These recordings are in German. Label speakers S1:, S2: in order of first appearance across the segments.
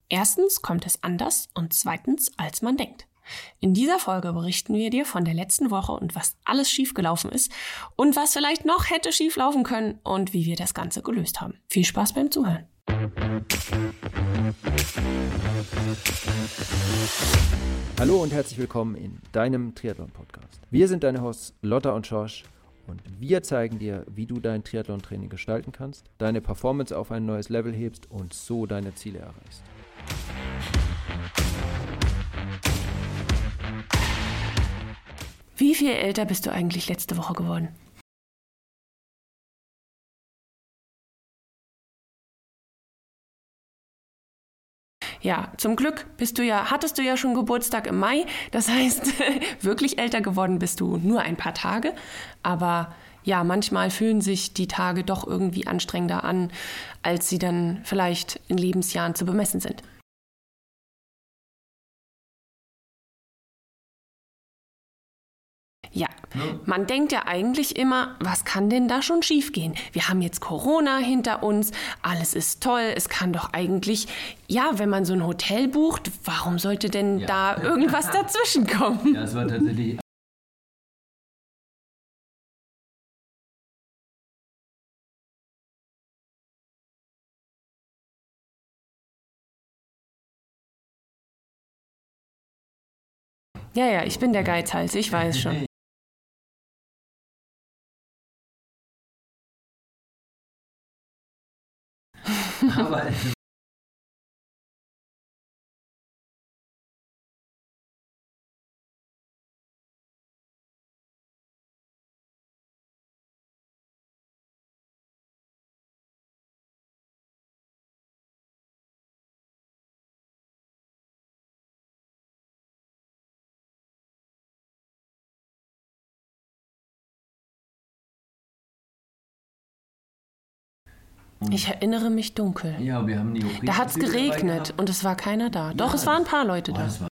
S1: Erstens kommt es anders und zweitens, als man denkt. In dieser Folge berichten wir dir von der letzten Woche und was alles schiefgelaufen ist und was vielleicht noch hätte schieflaufen können und wie wir das Ganze gelöst haben. Viel Spaß beim Zuhören.
S2: Hallo und herzlich willkommen in deinem Triathlon-Podcast. Wir sind deine Hosts Lotta und Schorsch und wir zeigen dir, wie du dein Triathlon-Training gestalten kannst, deine Performance auf ein neues Level hebst und so deine Ziele erreichst.
S1: Wie viel älter bist du eigentlich letzte Woche geworden? Ja, zum Glück hattest du ja schon Geburtstag im Mai. Das heißt, wirklich älter geworden bist du nur ein paar Tage. Aber ja, manchmal fühlen sich die Tage doch irgendwie anstrengender an, als sie dann vielleicht in Lebensjahren zu bemessen sind. Ja, man denkt ja eigentlich immer, was kann denn da schon schiefgehen? Wir haben jetzt Corona hinter uns, alles ist toll, es kann doch eigentlich, ja, wenn man so ein Hotel bucht, warum sollte denn da irgendwas dazwischen kommen?
S3: Ja, es war tatsächlich...
S1: Ja, ich bin der Geizhals, ich weiß schon.
S3: Aber
S1: Ich erinnere mich dunkel.
S3: ja, wir haben Neopren.
S1: Da hat's geregnet und es war keiner da. Doch, es waren ein paar Leute da.
S3: Das war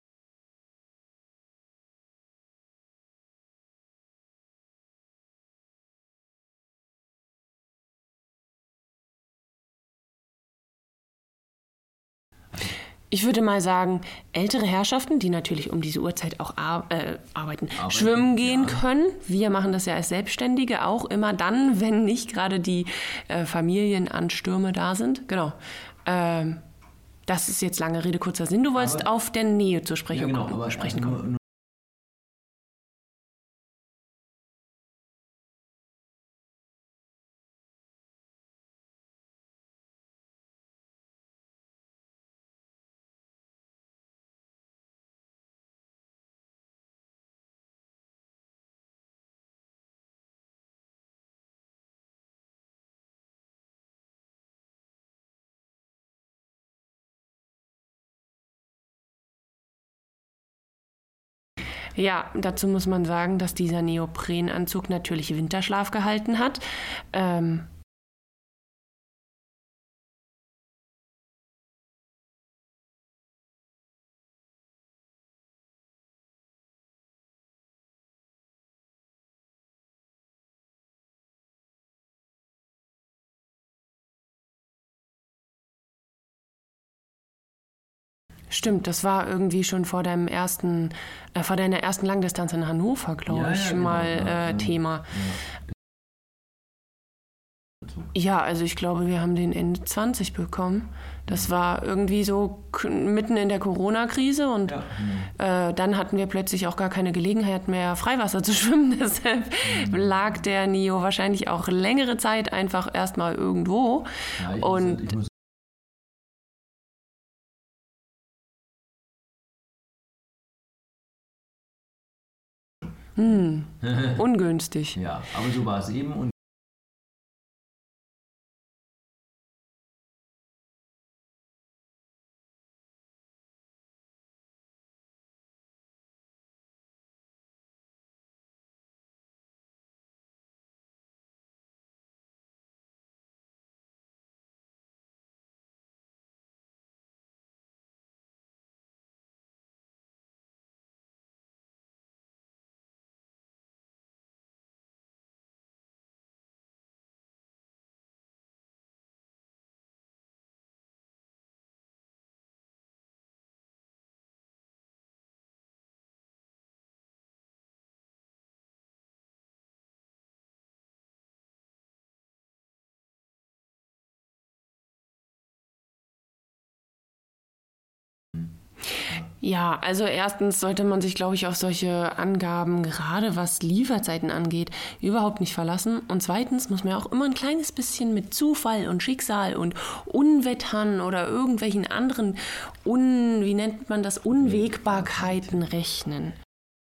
S1: Ich würde mal sagen, ältere Herrschaften, die natürlich um diese Uhrzeit auch arbeiten, schwimmen gehen können. Wir machen das ja als Selbstständige auch immer dann, wenn nicht gerade die Familienanstürme da sind. Genau. Das ist jetzt lange Rede, kurzer Sinn. Du wolltest auf der Nähe zu sprechen kommen. Ja, dazu muss man sagen, dass dieser Neoprenanzug natürlich Winterschlaf gehalten hat. Stimmt, das war irgendwie schon vor deiner ersten Langdistanz in Hannover, glaube ich,
S3: genau,
S1: mal Thema.
S3: Ja.
S1: Ja, also ich glaube, wir haben den Ende 20 bekommen. Das war irgendwie so mitten in der Corona-Krise und dann hatten wir plötzlich auch gar keine Gelegenheit mehr, Freiwasser zu schwimmen. Deshalb lag der Neo wahrscheinlich auch längere Zeit einfach erstmal irgendwo.
S3: Ja,
S1: und
S3: ich muss
S1: ungünstig.
S3: ja, aber so war es eben und
S1: Ja, also erstens sollte man sich, glaube ich, auf solche Angaben, gerade was Lieferzeiten angeht, überhaupt nicht verlassen. Und zweitens muss man ja auch immer ein kleines bisschen mit Zufall und Schicksal und Unwettern oder irgendwelchen anderen, wie nennt man das, Unwägbarkeiten rechnen.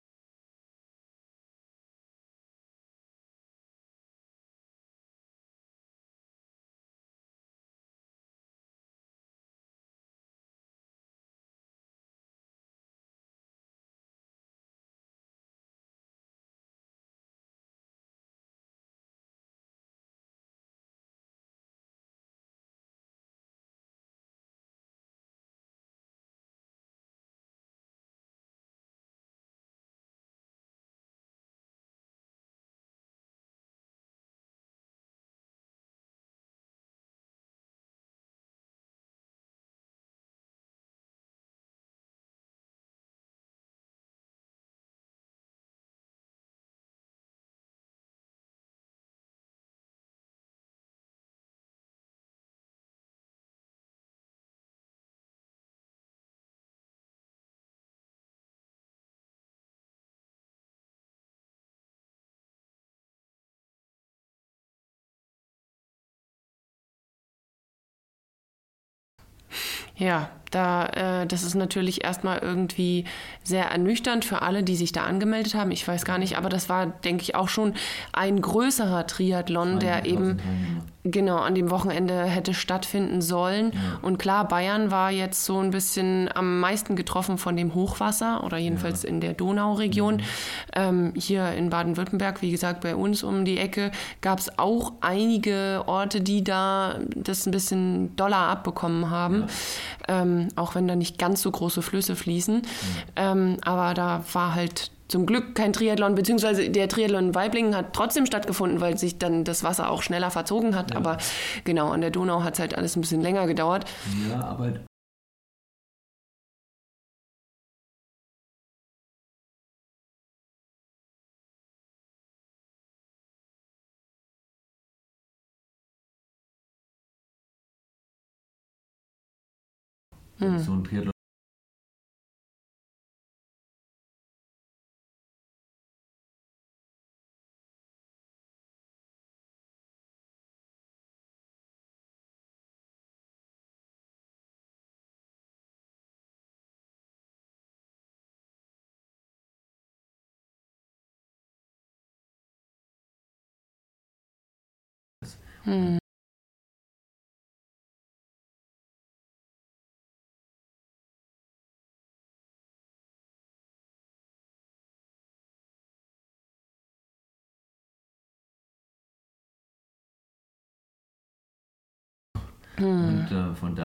S1: Ja, das ist natürlich erstmal irgendwie sehr ernüchternd für alle, die sich da angemeldet haben. Ich weiß gar nicht, aber das war, denke ich, auch schon ein größerer Triathlon, der eben genau an dem Wochenende hätte stattfinden sollen. Ja. Und klar, Bayern war jetzt so ein bisschen am meisten getroffen von dem Hochwasser oder jedenfalls in der Donauregion. Hier in Baden-Württemberg, wie gesagt, bei uns um die Ecke, gab es auch einige Orte, die da das ein bisschen doller abbekommen haben. Ja. Auch wenn da nicht ganz so große Flüsse fließen. Aber da war halt zum Glück kein Triathlon, beziehungsweise der Triathlon in Waiblingen hat trotzdem stattgefunden, weil sich dann das Wasser auch schneller verzogen hat. Ja. Aber genau, an der Donau hat es halt alles ein bisschen länger gedauert.
S3: Ja, aber so ein Triathlon. Und von da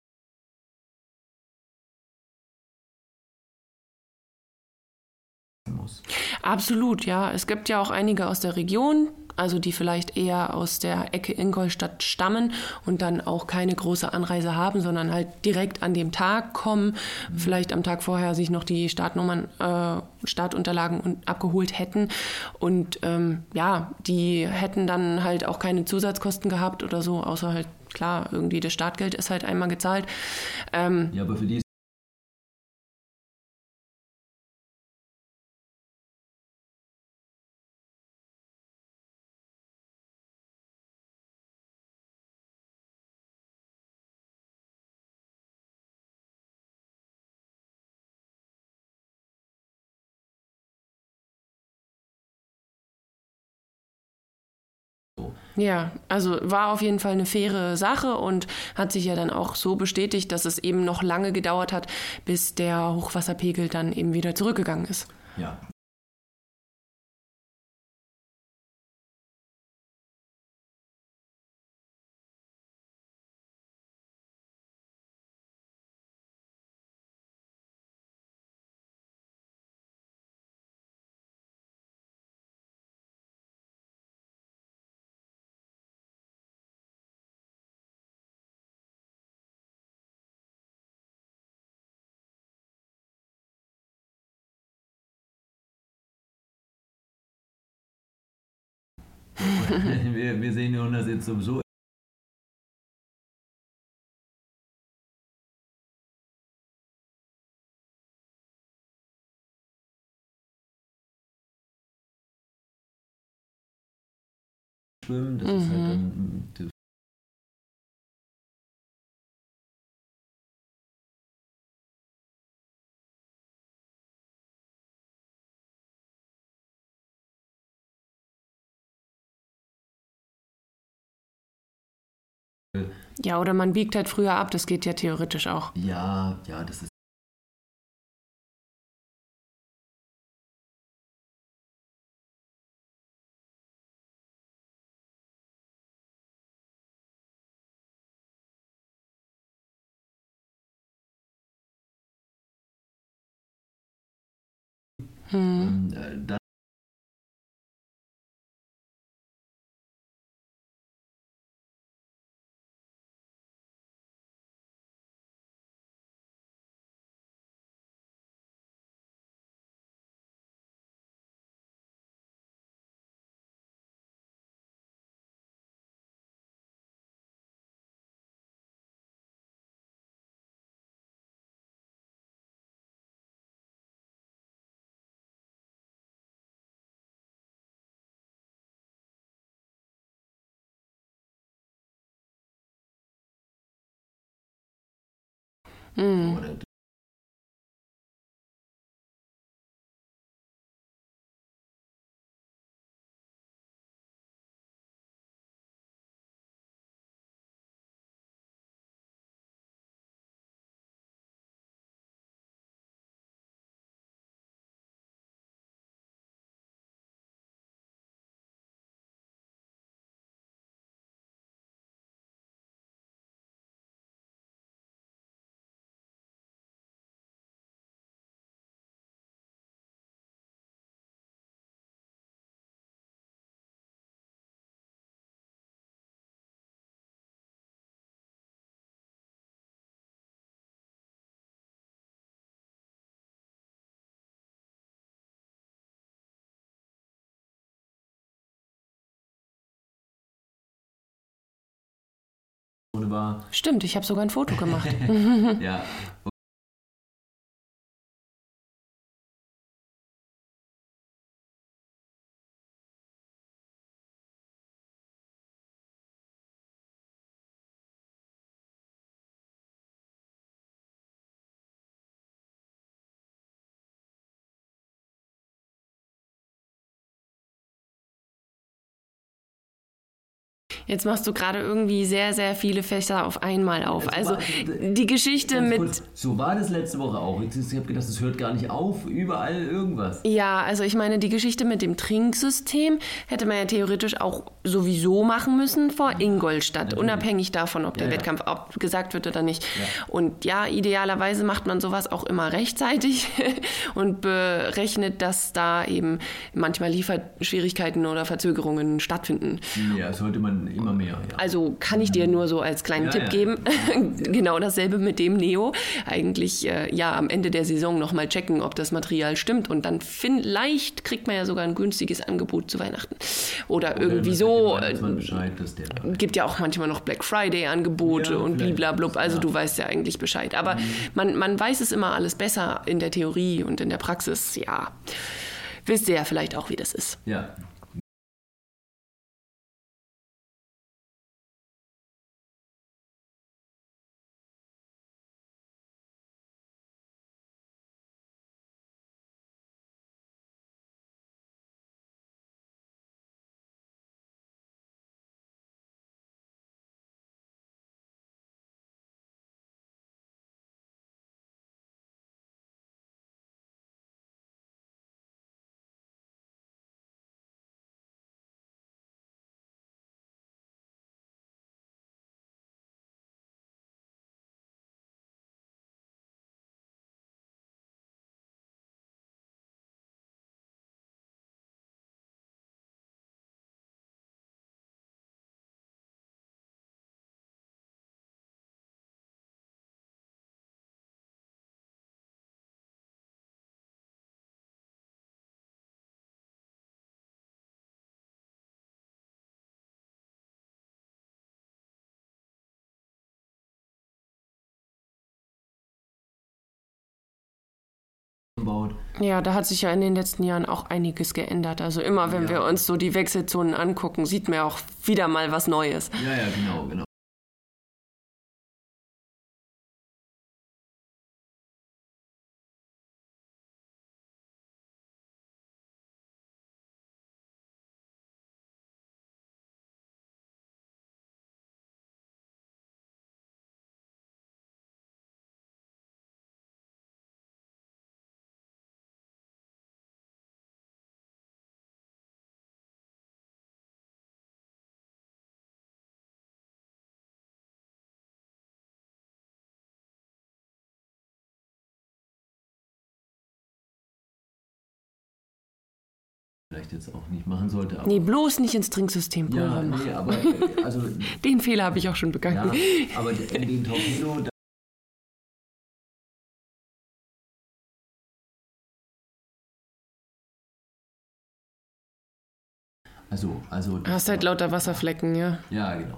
S3: muss.
S1: Absolut, ja. Es gibt ja auch einige aus der Region, also die vielleicht eher aus der Ecke Ingolstadt stammen und dann auch keine große Anreise haben, sondern halt direkt an dem Tag kommen, vielleicht am Tag vorher sich noch die Startunterlagen abgeholt hätten und die hätten dann halt auch keine Zusatzkosten gehabt oder so, außer halt, klar, irgendwie das Startgeld ist halt einmal gezahlt.
S3: Ja, aber für die
S1: Ja, also war auf jeden Fall eine faire Sache und hat sich ja dann auch so bestätigt, dass es eben noch lange gedauert hat, bis der Hochwasserpegel dann eben wieder zurückgegangen ist.
S3: Ja. Wir sehen uns jetzt sowieso Schwimmen. Das ist halt dann
S1: Ja, oder man biegt halt früher ab, das geht ja theoretisch auch.
S3: ja, das ist dann oder war.
S1: Stimmt, ich habe sogar ein Foto gemacht.
S3: Ja.
S1: Jetzt machst du gerade irgendwie sehr, sehr viele Fächer auf einmal auf. Also die Geschichte mit...
S3: Kurz, so war das letzte Woche auch. Ich habe gedacht, das hört gar nicht auf. Überall irgendwas.
S1: Ja, also ich meine, die Geschichte mit dem Trinksystem hätte man ja theoretisch auch sowieso machen müssen vor Ingolstadt,
S3: natürlich.
S1: Unabhängig davon, ob der Wettkampf abgesagt wird oder nicht. Ja. Und ja, idealerweise macht man sowas auch immer rechtzeitig und berechnet, dass da eben manchmal Lieferschwierigkeiten oder Verzögerungen stattfinden.
S3: Ja, sollte man immer mehr. Ja.
S1: Also kann ich dir nur so als kleinen Tipp geben. Genau dasselbe mit dem Neo. Eigentlich am Ende der Saison nochmal checken, ob das Material stimmt. Und dann vielleicht kriegt man ja sogar ein günstiges Angebot zu Weihnachten. Oder irgendwie so.
S3: Bescheid, dass der
S1: gibt ja auch manchmal noch Black Friday-Angebote und bliblablub. Also du weißt ja eigentlich Bescheid. Aber man weiß es immer alles besser in der Theorie und in der Praxis. Ja, wisst ihr ja vielleicht auch, wie das ist.
S3: Ja. aufgebaut.
S1: Ja, da hat sich ja in den letzten Jahren auch einiges geändert. Also immer, wenn wir uns so die Wechselzonen angucken, sieht man ja auch wieder mal was Neues.
S3: Ja, genau. Vielleicht jetzt auch nicht machen sollte. Aber
S1: Nee, bloß nicht ins Trinksystem Pulver machen.
S3: Nee, aber also
S1: Den Fehler habe ich auch schon begangen.
S3: ja, aber in den Torpedo. Also.
S1: Hast halt lauter Wasserflecken, ja.
S3: Ja, genau.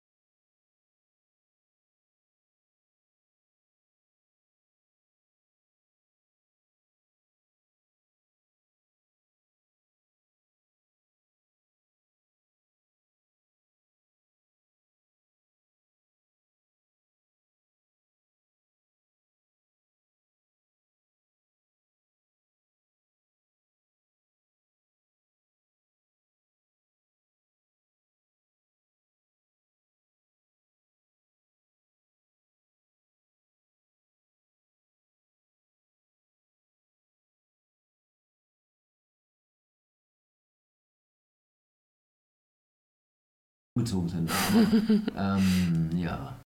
S3: Gezogen sind. Aber, ja.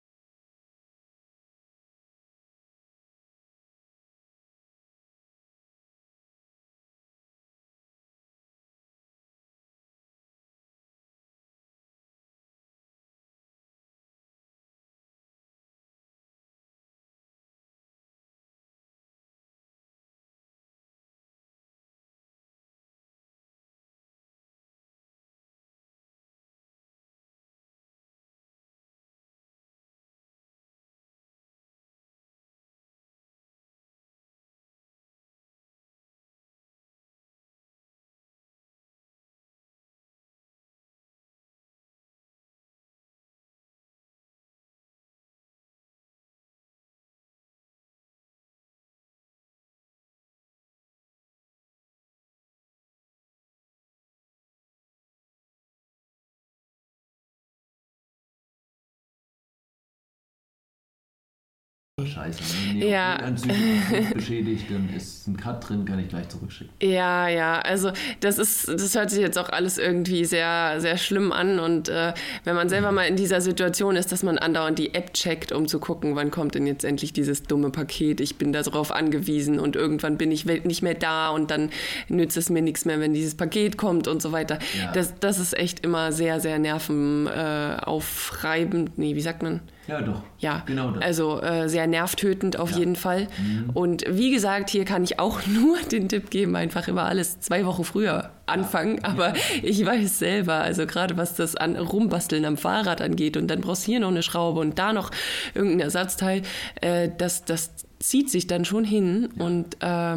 S3: Scheiße, ne?
S1: Ja.
S3: Neopreenanzüge beschädigt, dann ist ein Cut drin, kann ich gleich zurückschicken.
S1: Ja, also das hört sich jetzt auch alles irgendwie sehr, sehr schlimm an und wenn man selber mal in dieser Situation ist, dass man andauernd die App checkt, um zu gucken, wann kommt denn jetzt endlich dieses dumme Paket, ich bin darauf angewiesen und irgendwann bin ich nicht mehr da und dann nützt es mir nichts mehr, wenn dieses Paket kommt und so weiter.
S3: Ja.
S1: Das ist echt immer sehr, sehr nervenaufreibend, wie sagt man?
S3: Ja, doch.
S1: Ja,
S3: genau das.
S1: Also sehr nervtötend auf jeden Fall. Und wie gesagt, hier kann ich auch nur den Tipp geben, einfach immer alles 2 Wochen früher anfangen. Aber ich weiß selber, also gerade was das an Rumbasteln am Fahrrad angeht und dann brauchst du hier noch eine Schraube und da noch irgendein Ersatzteil, das zieht sich dann schon hin. Und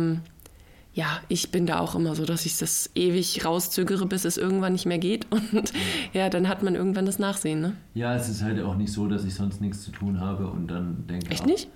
S1: ja, ich bin da auch immer so, dass ich das ewig rauszögere, bis es irgendwann nicht mehr geht. Und ja, dann hat man irgendwann das Nachsehen, ne?
S3: Ja, es ist halt auch nicht so, dass ich sonst nichts zu tun habe und dann denke...
S1: Echt nicht?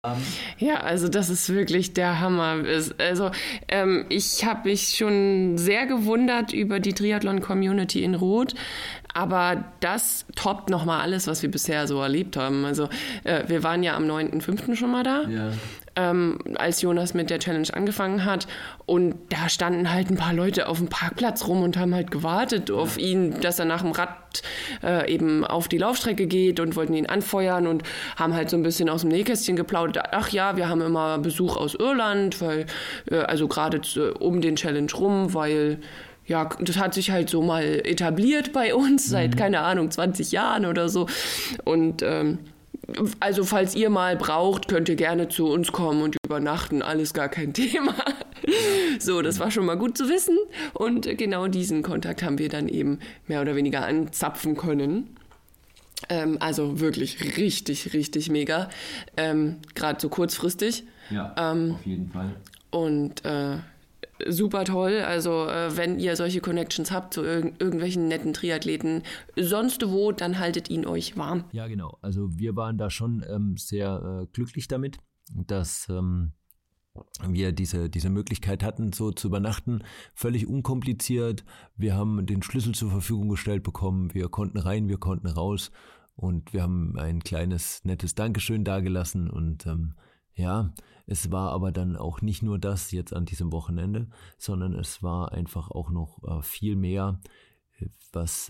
S1: Ja, also das ist wirklich der Hammer. Also ich habe mich schon sehr gewundert über die Triathlon-Community in Roth, aber das toppt nochmal alles, was wir bisher so erlebt haben. Also wir waren ja am 9.5. schon mal da. Ja. Als Jonas mit der Challenge angefangen hat. Und da standen halt ein paar Leute auf dem Parkplatz rum und haben halt gewartet auf ihn, dass er nach dem Rad eben auf die Laufstrecke geht und wollten ihn anfeuern und haben halt so ein bisschen aus dem Nähkästchen geplaudert. Ach ja, wir haben immer Besuch aus Irland, weil also gerade um den Challenge rum, weil ja, das hat sich halt so mal etabliert bei uns seit, keine Ahnung, 20 Jahren oder so. Und also falls ihr mal braucht, könnt ihr gerne zu uns kommen und übernachten, alles gar kein Thema. So, das war schon mal gut zu wissen und genau diesen Kontakt haben wir dann eben mehr oder weniger anzapfen können. Also wirklich richtig, richtig mega, gerade so kurzfristig.
S3: Ja, auf jeden Fall.
S1: Und super toll, also wenn ihr solche Connections habt zu irgendwelchen netten Triathleten sonst wo, dann haltet ihn euch warm.
S2: Ja, genau, also wir waren da schon sehr glücklich damit, dass wir diese Möglichkeit hatten, so zu übernachten, völlig unkompliziert. Wir haben den Schlüssel zur Verfügung gestellt bekommen, wir konnten rein, wir konnten raus und wir haben ein kleines, nettes Dankeschön dagelassen und ja, es war aber dann auch nicht nur das jetzt an diesem Wochenende, sondern es war einfach auch noch viel mehr, was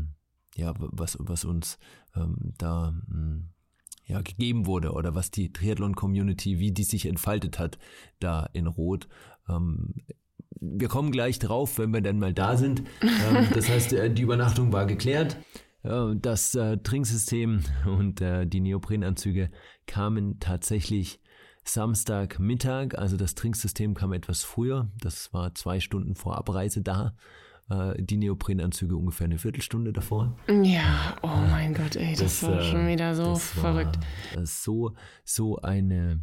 S2: uns da gegeben wurde oder was die Triathlon-Community, wie die sich entfaltet hat da in Roth. Wir kommen gleich drauf, wenn wir dann mal da sind. Das heißt, die Übernachtung war geklärt. Das Trinksystem und die Neoprenanzüge kamen tatsächlich Samstagmittag, also das Trinksystem kam etwas früher, das war 2 Stunden vor Abreise da, die Neoprenanzüge ungefähr eine Viertelstunde davor.
S1: Ja, oh mein Gott, ey, das war schon wieder so verrückt.
S2: So eine,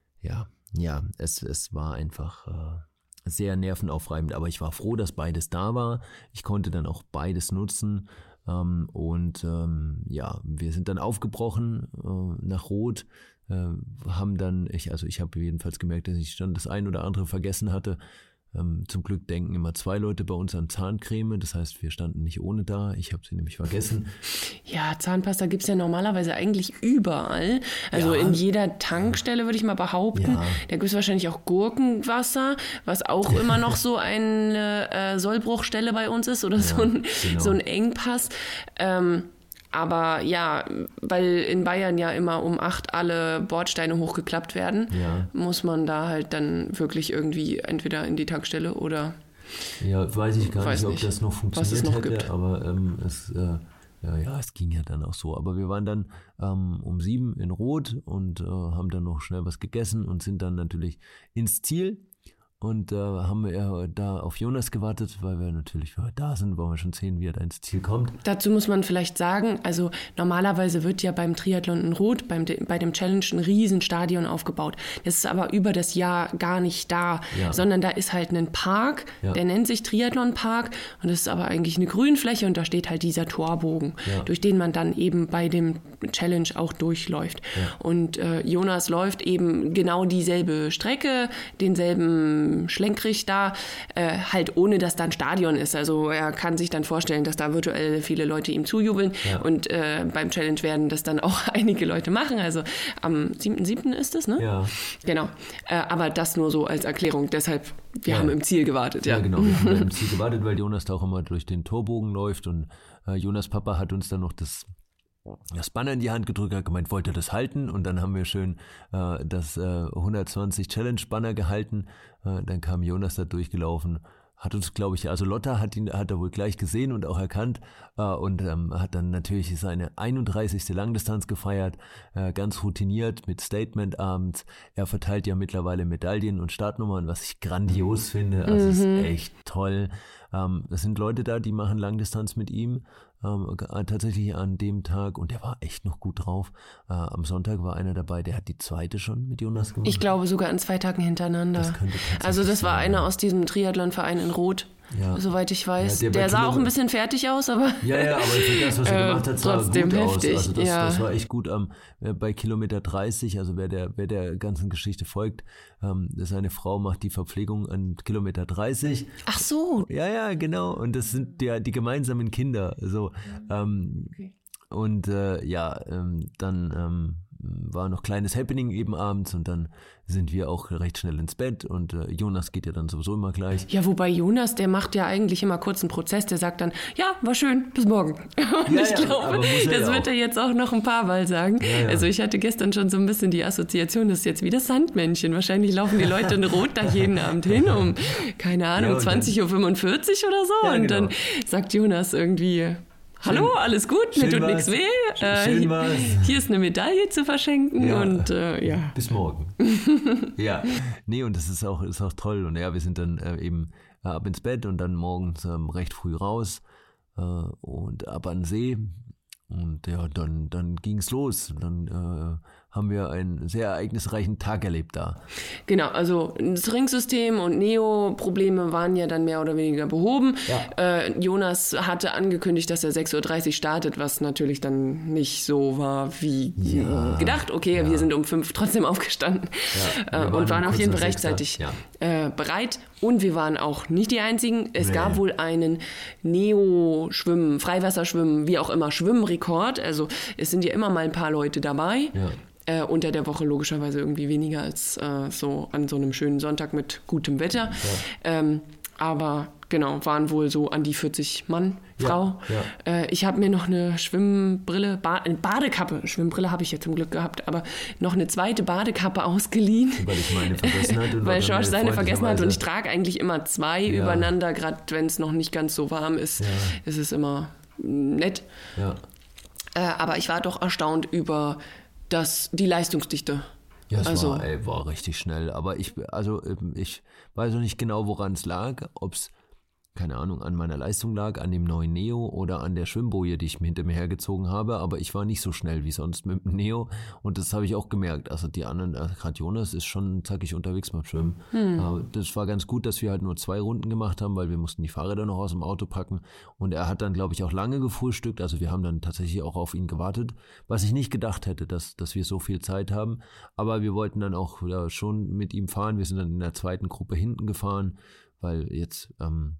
S2: es war einfach sehr nervenaufreibend, aber ich war froh, dass beides da war. Ich konnte dann auch beides nutzen und wir sind dann aufgebrochen nach Roth. Haben dann, ich habe jedenfalls gemerkt, dass ich dann das ein oder andere vergessen hatte. Zum Glück denken immer 2 Leute bei uns an Zahncreme, das heißt, wir standen nicht ohne da, ich habe sie nämlich vergessen.
S1: Ja, Zahnpasta gibt's ja normalerweise eigentlich überall, also in jeder Tankstelle würde ich mal behaupten. Ja. Da gibt's wahrscheinlich auch Gurkenwasser, was auch immer noch so eine Sollbruchstelle bei uns ist oder so ein Engpass. Aber ja, weil in Bayern ja immer um 8 alle Bordsteine hochgeklappt werden, muss man da halt dann wirklich irgendwie entweder in die Tankstelle oder...
S2: Ja, weiß ich gar nicht, ob das noch funktioniert hätte, gibt. Aber es ging ja dann auch so. Aber wir waren dann um 7 in Roth und haben dann noch schnell was gegessen und sind dann natürlich ins Ziel. Und haben wir da auf Jonas gewartet, weil wir natürlich, wenn wir da sind, wollen wir schon sehen, wie er da ins Ziel kommt.
S1: Dazu muss man vielleicht sagen, also normalerweise wird ja beim Triathlon in Roth, bei dem Challenge ein Riesenstadion aufgebaut. Das ist aber über das Jahr gar nicht da, sondern da ist halt ein Park, der nennt sich Triathlon-Park und das ist aber eigentlich eine Grünfläche und da steht halt dieser Torbogen, durch den man dann eben bei dem Challenge auch durchläuft. Ja. Und Jonas läuft eben genau dieselbe Strecke, denselben Schlenkrich da, halt ohne, dass da ein Stadion ist. Also er kann sich dann vorstellen, dass da virtuell viele Leute ihm zujubeln und beim Challenge werden das dann auch einige Leute machen. Also am 7.7. ist es, ne? Ja. Genau. Aber das nur so als Erklärung. Deshalb, wir haben im Ziel gewartet.
S2: Ja, genau. Wir haben im Ziel gewartet, weil Jonas da auch immer durch den Torbogen läuft und Jonas Papa hat uns dann noch das Banner in die Hand gedrückt, hat gemeint, wollt ihr das halten? Und dann haben wir schön das 120 Challenge Banner gehalten. Dann kam Jonas da durchgelaufen, hat uns, glaube ich, also Lotta hat er wohl gleich gesehen und auch erkannt und hat dann natürlich seine 31. Langdistanz gefeiert, ganz routiniert mit Statement abends. Er verteilt ja mittlerweile Medaillen und Startnummern, was ich grandios finde. Also ist echt toll. Es sind Leute da, die machen Langdistanz mit ihm. Tatsächlich an dem Tag und der war echt noch gut drauf. Am Sonntag war einer dabei, der hat die 2. schon mit Jonas gemacht.
S1: Ich glaube sogar an 2 Tagen hintereinander.
S2: Das könnte
S1: also das war einer aus diesem Triathlonverein in Roth. soweit ich weiß. Der sah auch ein bisschen fertig aus, aber
S3: aber für das, was er gemacht hat, sah
S1: trotzdem
S3: gut
S1: heftig.
S3: aus. Also das war echt gut bei Kilometer 30, also wer der ganzen Geschichte folgt, seine Frau macht die Verpflegung an Kilometer 30.
S1: Ach so.
S3: Ja, genau. Und das sind die gemeinsamen Kinder. So,
S1: Okay.
S3: und dann war noch kleines Happening eben abends und dann sind wir auch recht schnell ins Bett und Jonas geht ja dann sowieso immer gleich.
S1: Ja, wobei Jonas, der macht ja eigentlich immer kurz einen Prozess, der sagt dann, ja, war schön, bis morgen. Und ich glaube, das wird er jetzt auch noch ein paar Mal sagen. Ja. Also ich hatte gestern schon so ein bisschen die Assoziation, das ist jetzt wie das Sandmännchen. Wahrscheinlich laufen die Leute in Rot da jeden Abend hin um, keine Ahnung, 20.45 Uhr oder so.
S3: Ja,
S1: und dann sagt Jonas irgendwie... Hallo, alles gut, mir tut nichts weh. Hier ist eine Medaille zu verschenken und
S3: Bis morgen. Ja, nee, und das ist auch toll. Und ja, wir sind dann eben ab ins Bett und dann morgens recht früh raus und ab an den See. Und ja, dann ging's los. Dann haben wir einen sehr ereignisreichen Tag erlebt da.
S1: Genau, also das Ringsystem und Neo-Probleme waren ja dann mehr oder weniger behoben. Ja. Jonas hatte angekündigt, dass er 6.30 Uhr startet, was natürlich dann nicht so war wie gedacht. Okay, wir sind um 5 trotzdem aufgestanden und waren auf jeden Fall rechtzeitig bereit. Und wir waren auch nicht die Einzigen. Es gab wohl einen Neo-Schwimmen, Freiwasserschwimmen, wie auch immer, Schwimmrekord. Also es sind ja immer mal ein paar Leute dabei. Ja. Unter der Woche logischerweise irgendwie weniger als so an so einem schönen Sonntag mit gutem Wetter. Ja. Aber genau, waren wohl so an die 40 Mann, Frau. Ja. Ich habe mir noch eine Schwimmbrille, Badekappe, Schwimmbrille habe ich ja zum Glück gehabt, aber noch eine zweite Badekappe ausgeliehen.
S3: Weil ich meine vergessen hatte.
S1: Weil George seine vergessen hat und ich trage eigentlich immer zwei übereinander, gerade wenn es noch nicht ganz so warm ist. Ja. Ist es immer nett. Ja. Aber ich war doch erstaunt über die Leistungsdichte.
S3: Ja, es war richtig schnell. Aber ich weiß noch nicht genau, woran es lag. Ob es, keine Ahnung, an meiner Leistung lag, an dem neuen Neo oder an der Schwimmboje, die ich mir hinter mir hergezogen habe. Aber ich war nicht so schnell wie sonst mit dem Neo. Und das habe ich auch gemerkt. Also die anderen, gerade Jonas ist schon zackig unterwegs beim Schwimmen. Das war ganz gut, dass wir halt nur 2 Runden gemacht haben, weil wir mussten die Fahrräder noch aus dem Auto packen. Und er hat dann, glaube ich, auch lange gefrühstückt. Also wir haben dann tatsächlich auch auf ihn gewartet. Was ich nicht gedacht hätte, dass wir so viel Zeit haben. Aber wir wollten dann auch schon mit ihm fahren. Wir sind dann in der zweiten Gruppe hinten gefahren, weil jetzt...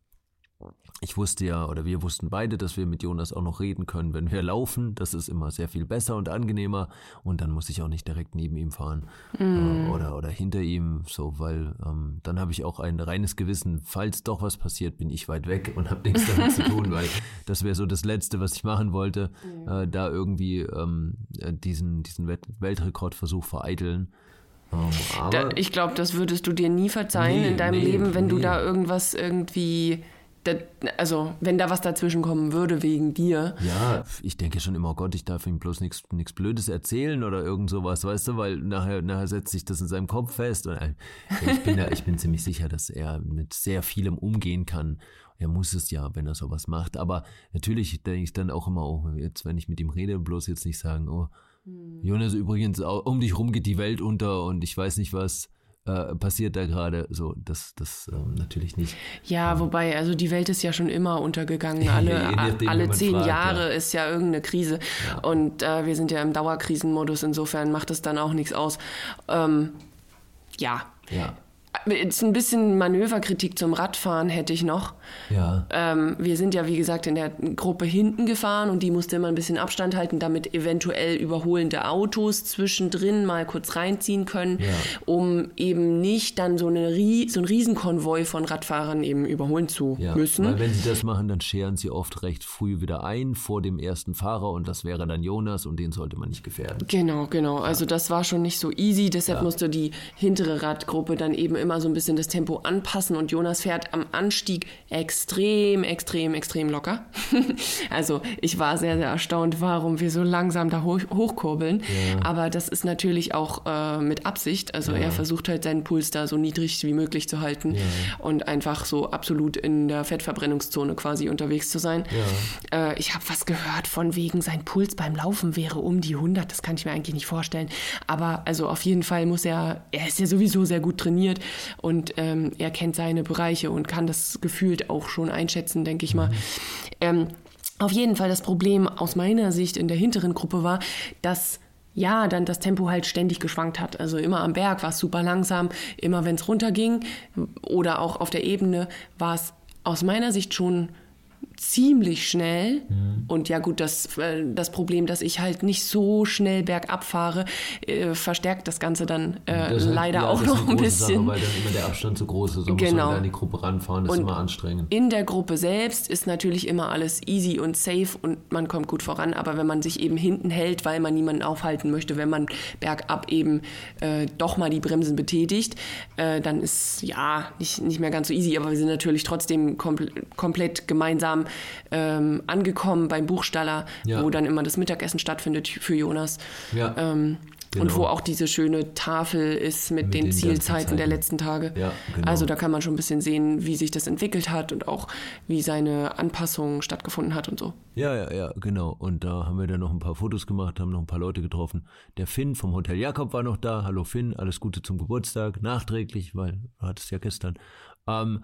S3: ich wusste wir wussten beide, dass wir mit Jonas auch noch reden können, wenn wir laufen. Das ist immer sehr viel besser und angenehmer. Und dann muss ich auch nicht direkt neben ihm fahren oder hinter ihm, so, weil dann habe ich auch ein reines Gewissen. Falls doch was passiert, bin ich weit weg und habe nichts damit zu tun, weil das wäre so das Letzte, was ich machen wollte, da irgendwie diesen Weltrekordversuch vereiteln. Aber
S1: ich glaube, das würdest du dir nie verzeihen in deinem Leben, wenn du da irgendwas irgendwie... Also, wenn da was dazwischen kommen würde wegen dir.
S3: Ja, ich denke schon immer, oh Gott, ich darf ihm bloß nichts Blödes erzählen oder irgend sowas, weißt du, weil nachher setzt sich das in seinem Kopf fest. Und ich bin ziemlich sicher, dass er mit sehr vielem umgehen kann. Er muss es ja, wenn er sowas macht. Aber natürlich denke ich dann auch immer, jetzt, wenn ich mit ihm rede, bloß jetzt nicht sagen, Jonas, übrigens, um dich rum geht die Welt unter und ich weiß nicht was. Passiert da gerade so, das natürlich nicht.
S1: Ja, wobei, also die Welt ist ja schon immer untergegangen. Alle 10 Jahre ist ja irgendeine Krise. Ja. Und wir sind ja im Dauerkrisenmodus, insofern macht es dann auch nichts aus. Ja. Jetzt ein bisschen Manöverkritik zum Radfahren hätte ich noch. Ja. Wir sind ja, wie gesagt, in der Gruppe hinten gefahren und die musste immer ein bisschen Abstand halten, damit eventuell überholende Autos zwischendrin mal kurz reinziehen können, um eben nicht dann so ein Riesenkonvoi von Radfahrern eben überholen zu müssen.
S3: Weil wenn sie das machen, dann scheren sie oft recht früh wieder ein vor dem ersten Fahrer und das wäre dann Jonas und den sollte man nicht gefährden.
S1: Genau. Also das war schon nicht so easy, deshalb musste die hintere Radgruppe dann eben immer so ein bisschen das Tempo anpassen und Jonas fährt am Anstieg extrem locker. Also ich war sehr, sehr erstaunt, warum wir so langsam da hochkurbeln. Ja. Aber das ist natürlich auch mit Absicht. Also er versucht halt seinen Puls da so niedrig wie möglich zu halten und einfach so absolut in der Fettverbrennungszone quasi unterwegs zu sein. Ja. Ich habe was gehört von wegen, sein Puls beim Laufen wäre um die 100. Das kann ich mir eigentlich nicht vorstellen. Aber also auf jeden Fall er ist ja sowieso sehr gut trainiert und er kennt seine Bereiche und kann das gefühlt auch schon einschätzen, denke ich mal. Auf jeden Fall das Problem aus meiner Sicht in der hinteren Gruppe war, dass dann das Tempo halt ständig geschwankt hat. Also immer am Berg war es super langsam, immer wenn es runterging oder auch auf der Ebene war es aus meiner Sicht schon ziemlich schnell. Und ja gut, das Problem, dass ich halt nicht so schnell bergab fahre, verstärkt das Ganze dann leider auch noch ein bisschen.
S3: Sache, weil dann immer der Abstand zu groß ist. Da muss man da in die Gruppe ranfahren, das ist immer anstrengend.
S1: In der Gruppe selbst ist natürlich immer alles easy und safe und man kommt gut voran. Aber wenn man sich eben hinten hält, weil man niemanden aufhalten möchte, wenn man bergab eben doch mal die Bremsen betätigt, dann ist nicht mehr ganz so easy. Aber wir sind natürlich trotzdem komplett gemeinsam angekommen beim Buchstaller, wo dann immer das Mittagessen stattfindet für Jonas. Ja, genau. Und wo auch diese schöne Tafel ist mit den Zielzeiten der letzten Tage. Ja, genau. Also da kann man schon ein bisschen sehen, wie sich das entwickelt hat und auch wie seine Anpassung stattgefunden hat und so.
S3: Ja, genau. Und da haben wir dann noch ein paar Fotos gemacht, haben noch ein paar Leute getroffen. Der Finn vom Hotel Jakob war noch da. Hallo Finn, alles Gute zum Geburtstag. Nachträglich, weil du hattest ja gestern. Dann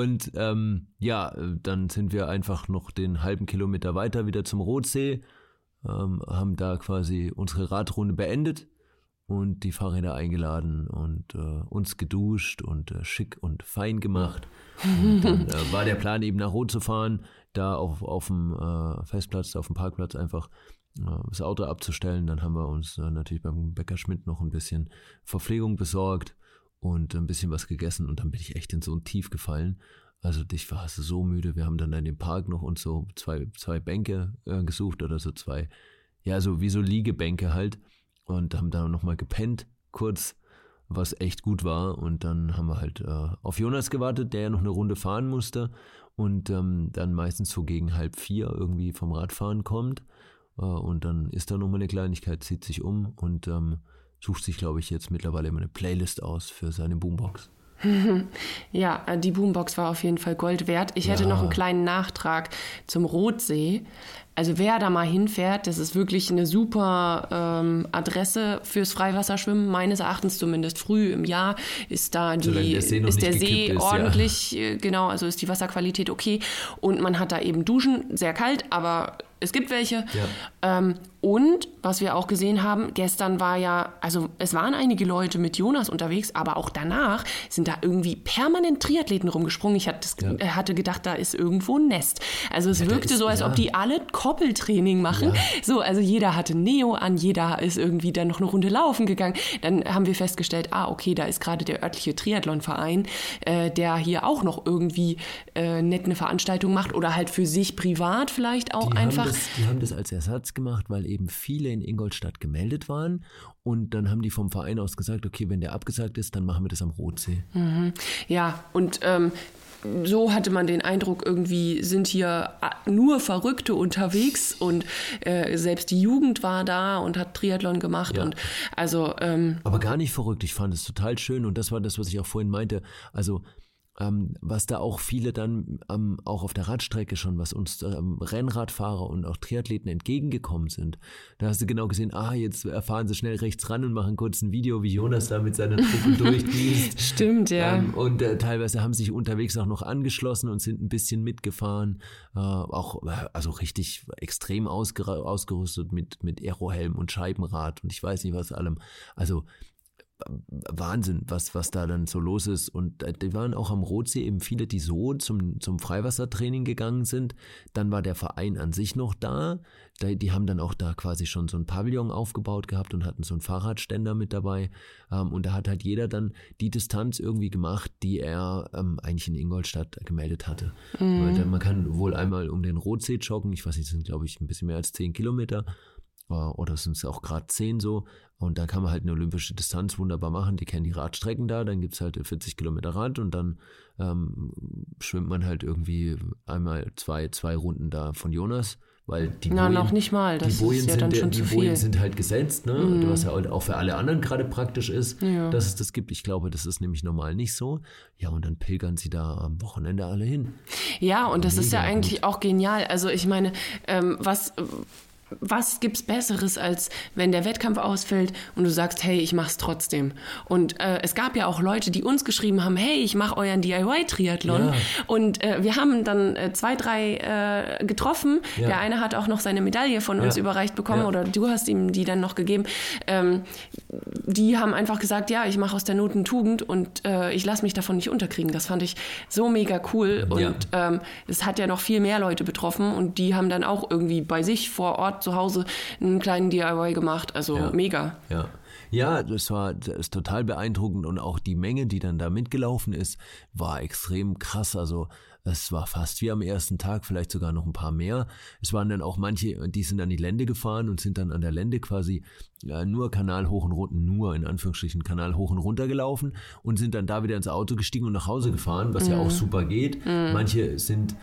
S3: sind wir einfach noch den halben Kilometer weiter wieder zum Rotsee, haben da quasi unsere Radrunde beendet und die Fahrräder eingeladen und uns geduscht und schick und fein gemacht. Und dann war der Plan eben nach Rot zu fahren, da auf dem Festplatz, auf dem Parkplatz einfach das Auto abzustellen. Dann haben wir uns natürlich beim Bäcker Schmidt noch ein bisschen Verpflegung besorgt und ein bisschen was gegessen und dann bin ich echt in so ein Tief gefallen. Also ich war so müde. Wir haben dann in dem Park noch uns so zwei Bänke gesucht oder so zwei, so wie so Liegebänke halt und haben da nochmal gepennt kurz, was echt gut war und dann haben wir halt auf Jonas gewartet, der ja noch eine Runde fahren musste und dann meistens so gegen 3:30 irgendwie vom Radfahren kommt und dann ist da nochmal eine Kleinigkeit, zieht sich um und sucht sich, glaube ich, jetzt mittlerweile immer eine Playlist aus für seine Boombox.
S1: Ja, die Boombox war auf jeden Fall Gold wert. Ich hätte noch einen kleinen Nachtrag zum Rotsee. Also wer da mal hinfährt, das ist wirklich eine super Adresse fürs Freiwasserschwimmen, meines Erachtens zumindest früh im Jahr ist da der See ordentlich, genau, also ist die Wasserqualität okay und man hat da eben Duschen, sehr kalt, aber es gibt welche. Ja. Und was wir auch gesehen haben, gestern war also es waren einige Leute mit Jonas unterwegs, aber auch danach sind da irgendwie permanent Triathleten rumgesprungen. Ich hatte gedacht, da ist irgendwo ein Nest. Also es wirkte so, als ob die alle Koppeltraining machen. Ja. So, also jeder hatte Neo an, jeder ist irgendwie dann noch eine Runde laufen gegangen. Dann haben wir festgestellt, okay, da ist gerade der örtliche Triathlonverein, der hier auch noch irgendwie nett eine Veranstaltung macht oder halt für sich privat vielleicht auch einfach.
S3: Die haben das als Ersatz gemacht, weil eben viele in Ingolstadt gemeldet waren und dann haben die vom Verein aus gesagt, okay, wenn der abgesagt ist, dann machen wir das am Rotsee.
S1: Mhm. Ja, und so hatte man den Eindruck, irgendwie sind hier nur Verrückte unterwegs und selbst die Jugend war da und hat Triathlon gemacht. Ja. Und also,
S3: aber gar nicht verrückt, ich fand es total schön und das war das, was ich auch vorhin meinte, also was da auch viele dann auch auf der Radstrecke schon, was uns Rennradfahrer und auch Triathleten entgegengekommen sind. Da hast du genau gesehen, jetzt fahren sie schnell rechts ran und machen kurz ein Video, wie Jonas da mit seiner Truppe durchgießt.
S1: Stimmt, ja.
S3: Und teilweise haben sich unterwegs auch noch angeschlossen und sind ein bisschen mitgefahren. Also richtig extrem ausgerüstet mit Aerohelm und Scheibenrad und ich weiß nicht was allem. Also Wahnsinn, was da dann so los ist. Und die waren auch am Rotsee eben viele, die so zum Freiwassertraining gegangen sind. Dann war der Verein an sich noch da. Die haben dann auch da quasi schon so ein Pavillon aufgebaut gehabt und hatten so einen Fahrradständer mit dabei. Und da hat halt jeder dann die Distanz irgendwie gemacht, die er eigentlich in Ingolstadt gemeldet hatte. Weil man kann wohl einmal um den Rotsee joggen. Ich weiß nicht, das sind glaube ich ein bisschen mehr als 10 Kilometer. Oder sind es auch gerade 10 so. Und da kann man halt eine olympische Distanz wunderbar machen. Die kennen die Radstrecken da. Dann gibt es halt 40 Kilometer Rad und dann schwimmt man halt irgendwie einmal zwei Runden da von Jonas. Weil die Bojen,
S1: noch nicht mal. Das ist ja dann schon zu viel.
S3: Die Bojen sind halt gesetzt, ne? Was ja auch für alle anderen gerade praktisch ist, dass es das gibt. Ich glaube, das ist nämlich normal nicht so. Ja, und dann pilgern sie da am Wochenende alle hin.
S1: Ja, und das ist ja eigentlich auch genial. Also ich meine, was gibt's Besseres, als wenn der Wettkampf ausfällt und du sagst, hey, ich mach's trotzdem. Und es gab ja auch Leute, die uns geschrieben haben, hey, ich mache euren DIY-Triathlon. Ja. Und wir haben dann 2, 3 getroffen. Ja. Der eine hat auch noch seine Medaille von uns überreicht bekommen oder du hast ihm die dann noch gegeben. Die haben einfach gesagt, ja, ich mache aus der Not eine Tugend und ich lasse mich davon nicht unterkriegen. Das fand ich so mega cool. Und es hat ja noch viel mehr Leute betroffen und die haben dann auch irgendwie bei sich vor Ort zu Hause einen kleinen DIY gemacht, also mega.
S3: Ja, das ist total beeindruckend und auch die Menge, die dann da mitgelaufen ist, war extrem krass. Also es war fast wie am ersten Tag, vielleicht sogar noch ein paar mehr. Es waren dann auch manche, die sind an die Lände gefahren und sind dann an der Lände quasi nur Kanal hoch und runter, nur in Anführungsstrichen Kanal hoch und runter gelaufen und sind dann da wieder ins Auto gestiegen und nach Hause gefahren, was ja auch super geht. Manche sind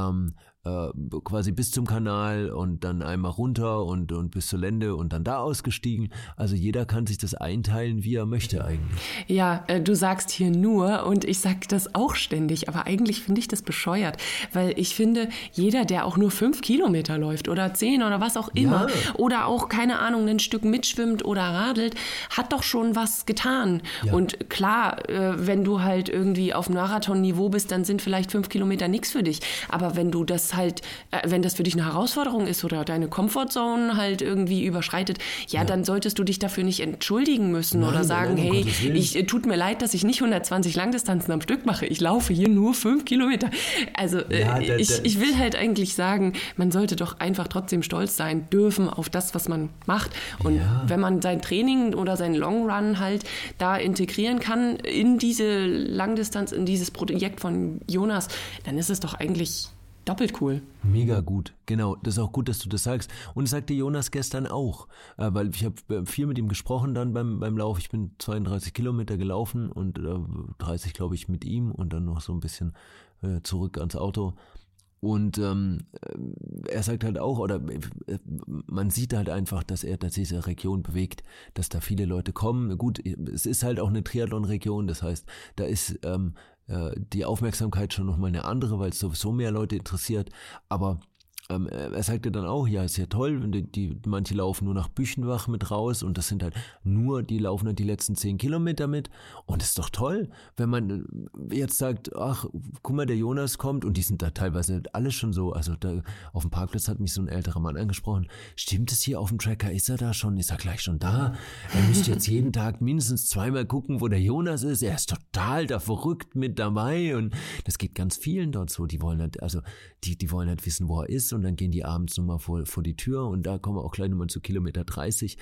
S3: quasi bis zum Kanal und dann einmal runter und bis zur Lände und dann da ausgestiegen. Also jeder kann sich das einteilen, wie er möchte eigentlich.
S1: Ja, du sagst hier nur und ich sag das auch ständig, aber eigentlich finde ich das bescheuert, weil ich finde, jeder, der auch nur 5 Kilometer läuft oder 10 oder was auch immer oder auch, keine Ahnung, ein Stück mitschwimmt oder radelt, hat doch schon was getan. Ja. Und klar, wenn du halt irgendwie auf Marathon-Niveau bist, dann sind vielleicht 5 Kilometer nichts für dich. Aber wenn du das halt, wenn das für dich eine Herausforderung ist oder deine Comfortzone halt irgendwie überschreitet, dann solltest du dich dafür nicht entschuldigen müssen oder sagen, hey, tut mir leid, dass ich nicht 120 Langdistanzen am Stück mache. Ich laufe hier nur 5 Kilometer. Also ich will halt eigentlich sagen, man sollte doch einfach trotzdem stolz sein dürfen auf das, was man macht. Und wenn man sein Training oder seinen Long Run halt da integrieren kann in diese Langdistanz, in dieses Projekt von Jonas, dann ist es doch eigentlich doppelt cool.
S3: Mega gut, genau. Das ist auch gut, dass du das sagst. Und das sagte Jonas gestern auch, weil ich habe viel mit ihm gesprochen dann beim Lauf. Ich bin 32 Kilometer gelaufen und 30, glaube ich, mit ihm und dann noch so ein bisschen zurück ans Auto. Und er sagt halt auch, oder man sieht halt einfach, dass diese Region bewegt, dass da viele Leute kommen. Gut, es ist halt auch eine Triathlon-Region, das heißt, da ist die Aufmerksamkeit schon nochmal eine andere, weil es sowieso mehr Leute interessiert, aber er sagte dann auch, ja, ist ja toll, manche laufen nur nach Büchenbach mit raus und das sind halt die laufen halt die letzten 10 Kilometer mit und das ist doch toll, wenn man jetzt sagt, ach, guck mal, der Jonas kommt und die sind da teilweise alle schon so, also da auf dem Parkplatz hat mich so ein älterer Mann angesprochen, stimmt es hier auf dem Tracker, ist er da schon, ist er gleich schon da? Er müsste jetzt jeden Tag mindestens 2-mal gucken, wo der Jonas ist, er ist total da verrückt mit dabei und das geht ganz vielen dort so, die wollen halt, also die wollen halt wissen, wo er ist und dann gehen die abends nochmal vor die Tür und da kommen wir auch gleich nochmal zu Kilometer 30.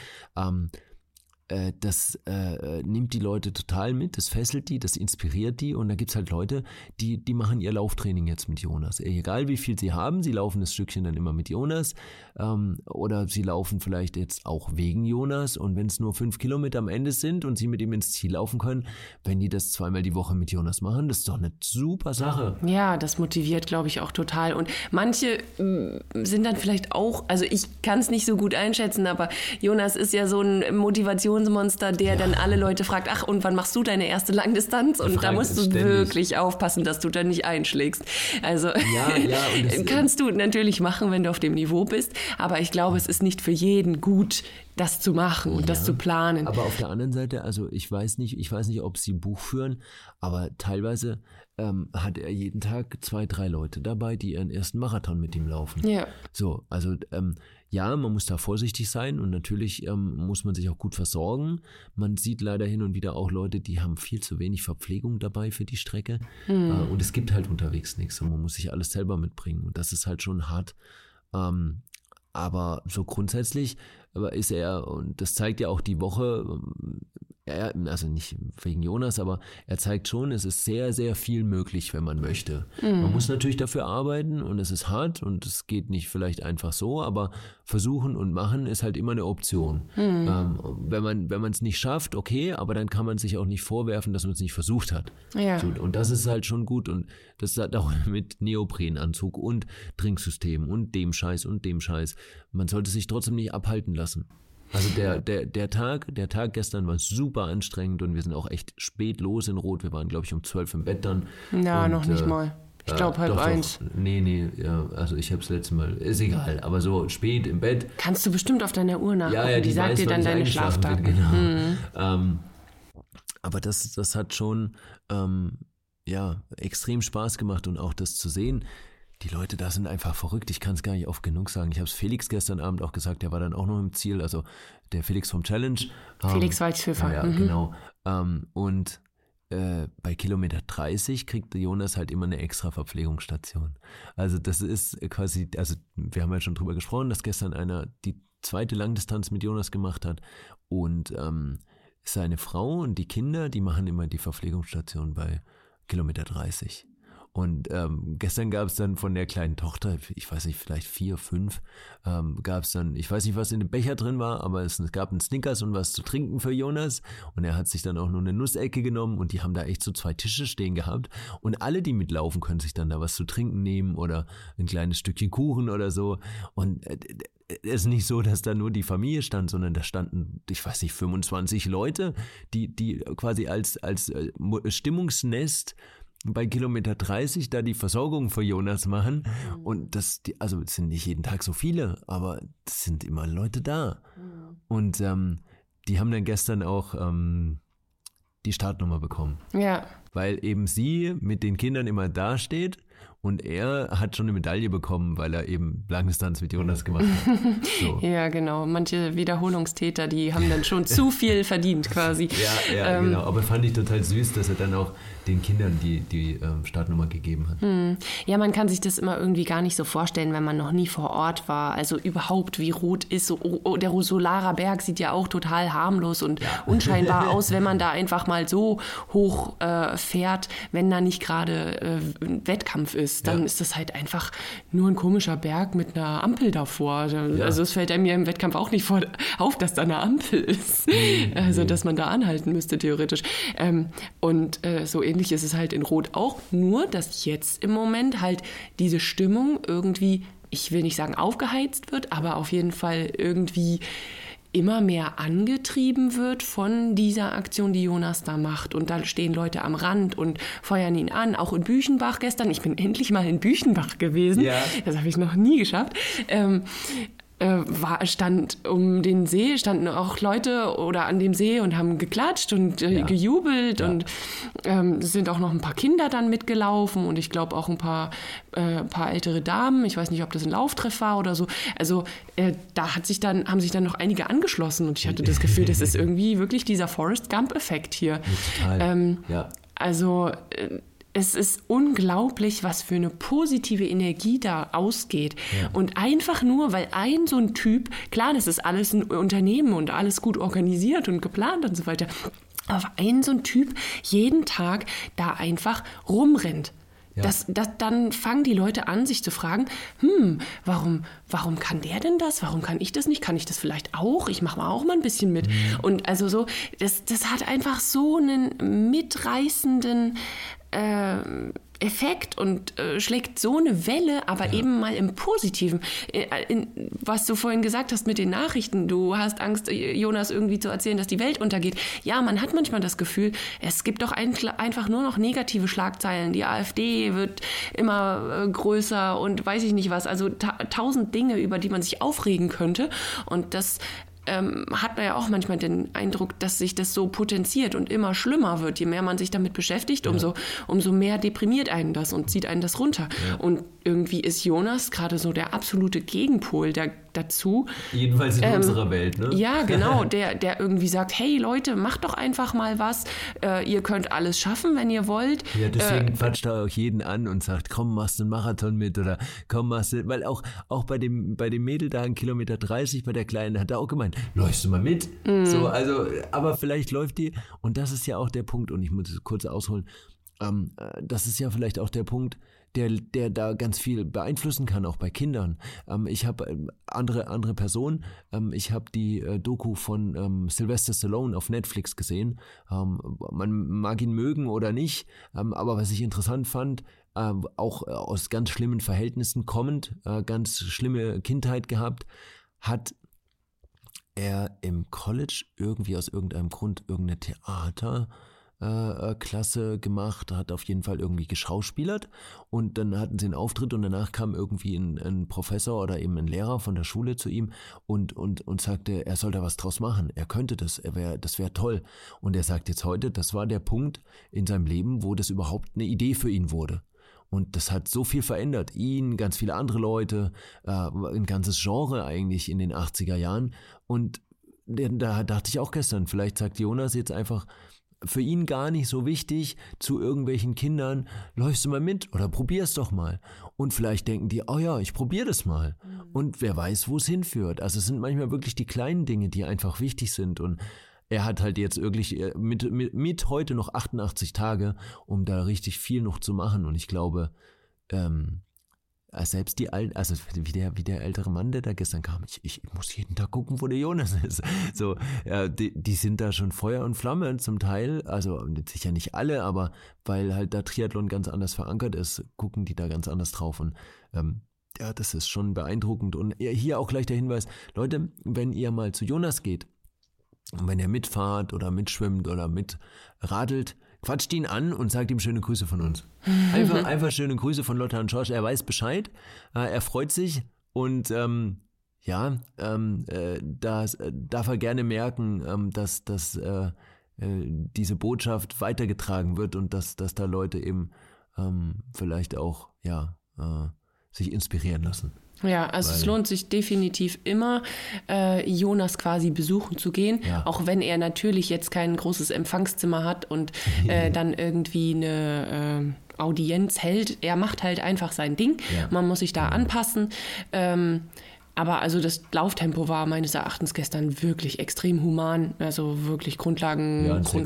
S3: Das nimmt die Leute total mit, das fesselt die, das inspiriert die und da gibt's halt Leute, die machen ihr Lauftraining jetzt mit Jonas. Egal wie viel sie haben, sie laufen das Stückchen dann immer mit Jonas oder sie laufen vielleicht jetzt auch wegen Jonas und wenn es nur 5 Kilometer am Ende sind und sie mit ihm ins Ziel laufen können, wenn die das 2-mal die Woche mit Jonas machen, das ist doch eine super Sache.
S1: Ja, das motiviert, glaube ich, auch total und manche sind dann vielleicht auch, also ich kann es nicht so gut einschätzen, aber Jonas ist ja so ein Motivationsmonster, der dann alle Leute fragt, ach, und wann machst du deine erste Langdistanz? Und da musst du wirklich aufpassen, dass du da nicht einschlägst. Also kannst du natürlich machen, wenn du auf dem Niveau bist, aber ich glaube, es ist nicht für jeden gut, das zu machen und das zu planen.
S3: Aber auf der anderen Seite, also ich weiß nicht, ob sie Buch führen, aber teilweise hat er jeden Tag 2, 3 Leute dabei, die ihren ersten Marathon mit ihm laufen.
S1: Ja.
S3: So, also man muss da vorsichtig sein und natürlich muss man sich auch gut versorgen. Man sieht leider hin und wieder auch Leute, die haben viel zu wenig Verpflegung dabei für die Strecke und es gibt halt unterwegs nichts und man muss sich alles selber mitbringen und das ist halt schon hart. Aber so grundsätzlich ist er, und das zeigt ja auch die Woche, also nicht wegen Jonas, aber er zeigt schon, es ist sehr, sehr viel möglich, wenn man möchte. Man muss natürlich dafür arbeiten und es ist hart und es geht nicht vielleicht einfach so, aber versuchen und machen ist halt immer eine Option. Wenn man es nicht schafft, okay, aber dann kann man sich auch nicht vorwerfen, dass man es nicht versucht hat.
S1: Ja.
S3: So, und das ist halt schon gut und das hat auch mit Neoprenanzug und Trinksystem und dem Scheiß und dem Scheiß. Man sollte sich trotzdem nicht abhalten lassen. Also der Tag gestern war super anstrengend und wir sind auch echt spät los in Rot. Wir waren, glaube ich, um 12 im Bett dann.
S1: Ja,
S3: und,
S1: noch nicht mal. Ich glaube 12:30.
S3: Nee, ja, also ich habe es letztes Mal, ist egal, aber so spät im Bett.
S1: Kannst du bestimmt auf deine Uhr nachgucken,
S3: Ja,
S1: die sagt
S3: weiß,
S1: dir dann deine Schlafdaten.
S3: Genau. Aber das hat schon extrem Spaß gemacht und auch das zu sehen. Die Leute da sind einfach verrückt, ich kann es gar nicht oft genug sagen. Ich habe es Felix gestern Abend auch gesagt, der war dann auch noch im Ziel, also der Felix vom Challenge.
S1: Felix Waldschöfer.
S3: Ja, genau. Und bei Kilometer 30 kriegt der Jonas halt immer eine extra Verpflegungsstation. Also das ist quasi, also wir haben ja schon drüber gesprochen, dass gestern einer die zweite Langdistanz mit Jonas gemacht hat und seine Frau und die Kinder, die machen immer die Verpflegungsstation bei Kilometer 30. Und gestern gab es dann von der kleinen Tochter, ich weiß nicht, vielleicht 4, 5, gab es dann, ich weiß nicht, was in dem Becher drin war, aber es gab einen Snickers und was zu trinken für Jonas. Und er hat sich dann auch nur eine Nussecke genommen und die haben da echt so 2 Tische stehen gehabt. Und alle, die mitlaufen, können sich dann da was zu trinken nehmen oder ein kleines Stückchen Kuchen oder so. Und es ist nicht so, dass da nur die Familie stand, sondern da standen, ich weiß nicht, 25 Leute, die quasi als Stimmungsnest bei Kilometer 30 da die Versorgung für Jonas machen. Und es sind nicht jeden Tag so viele, aber es sind immer Leute da. Und die haben dann gestern auch die Startnummer bekommen.
S1: Ja.
S3: Weil eben sie mit den Kindern immer dasteht und er hat schon eine Medaille bekommen, weil er eben Langdistanz mit Jonas gemacht hat. So.
S1: Ja, genau. Manche Wiederholungstäter, die haben dann schon zu viel verdient quasi.
S3: Ja, genau. Aber fand ich total süß, dass er dann auch den Kindern die Startnummer gegeben hat.
S1: Ja, man kann sich das immer irgendwie gar nicht so vorstellen, wenn man noch nie vor Ort war. Also überhaupt, wie rot ist so. Der Rosolarer Berg sieht ja auch total harmlos und unscheinbar aus, wenn man da einfach mal so hoch fährt, wenn da nicht gerade ein Wettkampf ist. Dann ist das halt einfach nur ein komischer Berg mit einer Ampel davor. Also es fällt einem ja im Wettkampf auch nicht auf, dass da eine Ampel ist. Also dass man da anhalten müsste theoretisch. Und so ähnlich ist es halt in Rot auch. Nur, dass jetzt im Moment halt diese Stimmung irgendwie, ich will nicht sagen aufgeheizt wird, aber auf jeden Fall irgendwie immer mehr angetrieben wird von dieser Aktion, die Jonas da macht. Und da stehen Leute am Rand und feuern ihn an. Auch in Büchenbach gestern. Ich bin endlich mal in Büchenbach gewesen. Ja. Das habe ich noch nie geschafft. Stand um den See, standen auch Leute oder an dem See und haben geklatscht und gejubelt und es sind auch noch ein paar Kinder dann mitgelaufen und ich glaube auch ein paar ältere Damen. Ich weiß nicht, ob das ein Lauftreff war oder so. Also da haben sich dann noch einige angeschlossen und ich hatte das Gefühl, das ist irgendwie wirklich dieser Forrest Gump-Effekt hier.
S3: Total.
S1: Also es ist unglaublich, was für eine positive Energie da ausgeht. Ja. Und einfach nur, weil so ein Typ, klar, das ist alles ein Unternehmen und alles gut organisiert und geplant und so weiter, aber so ein Typ jeden Tag da einfach rumrennt. Ja. Dann fangen die Leute an, sich zu fragen, warum kann der denn das? Warum kann ich das nicht? Kann ich das vielleicht auch? Ich mache mal auch mal ein bisschen mit. Und also so, das hat einfach so einen mitreißenden Effekt und schlägt so eine Welle, aber eben mal im Positiven. Was du vorhin gesagt hast mit den Nachrichten, du hast Angst, Jonas irgendwie zu erzählen, dass die Welt untergeht. Ja, man hat manchmal das Gefühl, es gibt doch einfach nur noch negative Schlagzeilen. Die AfD wird immer größer und weiß ich nicht was. Also 1000 Dinge, über die man sich aufregen könnte. Und das hat man ja auch manchmal den Eindruck, dass sich das so potenziert und immer schlimmer wird. Je mehr man sich damit beschäftigt, umso mehr deprimiert einen das und zieht einen das runter. Ja. Und irgendwie ist Jonas gerade so der absolute Gegenpol dazu.
S3: Jedenfalls in unserer Welt, ne?
S1: Ja, genau, der irgendwie sagt, hey Leute, macht doch einfach mal was. Ihr könnt alles schaffen, wenn ihr wollt.
S3: Ja, deswegen quatscht er auch jeden an und sagt, komm, machst du einen Marathon mit oder komm, machst du, weil auch bei dem Mädel da in Kilometer 30, bei der Kleinen, hat er auch gemeint, läufst du mal mit? So, also, aber vielleicht läuft die, und das ist ja auch der Punkt, und ich muss es kurz ausholen, das ist ja vielleicht auch der Punkt, der da ganz viel beeinflussen kann, auch bei Kindern. Ich habe andere Personen, ich habe die Doku von Sylvester Stallone auf Netflix gesehen. Man mag ihn mögen oder nicht, aber was ich interessant fand, auch aus ganz schlimmen Verhältnissen kommend, ganz schlimme Kindheit gehabt, hat er im College irgendwie aus irgendeinem Grund irgendeine Klasse gemacht, hat auf jeden Fall irgendwie geschauspielert und dann hatten sie einen Auftritt und danach kam irgendwie ein Professor oder eben ein Lehrer von der Schule zu ihm und sagte, er soll da was draus machen, er könnte das, das wäre toll. Und er sagt jetzt heute, das war der Punkt in seinem Leben, wo das überhaupt eine Idee für ihn wurde. Und das hat so viel verändert, ihn, ganz viele andere Leute, ein ganzes Genre eigentlich in den 80er Jahren. Und da dachte ich auch gestern, vielleicht sagt Jonas jetzt einfach, für ihn gar nicht so wichtig, zu irgendwelchen Kindern, läufst du mal mit oder probier's doch mal. Und vielleicht denken die, oh ja, ich probiere das mal. Und wer weiß, wo es hinführt. Also es sind manchmal wirklich die kleinen Dinge, die einfach wichtig sind. Und er hat halt jetzt wirklich mit heute noch 88 Tage, um da richtig viel noch zu machen. Und ich glaube, selbst die Alten, also wie der ältere Mann, der da gestern kam, ich muss jeden Tag gucken, wo der Jonas ist. So, die sind da schon Feuer und Flamme zum Teil, also sicher nicht alle, aber weil halt da Triathlon ganz anders verankert ist, gucken die da ganz anders drauf und ja, das ist schon beeindruckend. Und hier auch gleich der Hinweis, Leute, wenn ihr mal zu Jonas geht, und wenn ihr mitfahrt oder mitschwimmt oder mitradelt, quatscht ihn an und sagt ihm schöne Grüße von uns. Einfach schöne Grüße von Lotta und Josh. Er weiß Bescheid, er freut sich und darf er gerne merken, dass diese Botschaft weitergetragen wird und dass da Leute eben vielleicht auch sich inspirieren lassen.
S1: Ja, also es lohnt sich definitiv immer, Jonas quasi besuchen zu gehen, auch wenn er natürlich jetzt kein großes Empfangszimmer hat und dann irgendwie eine Audienz hält. Er macht halt einfach sein Ding, man muss sich da anpassen. Aber also das Lauftempo war meines Erachtens gestern wirklich extrem human, also wirklich Grundlagen.
S3: Ja, nicht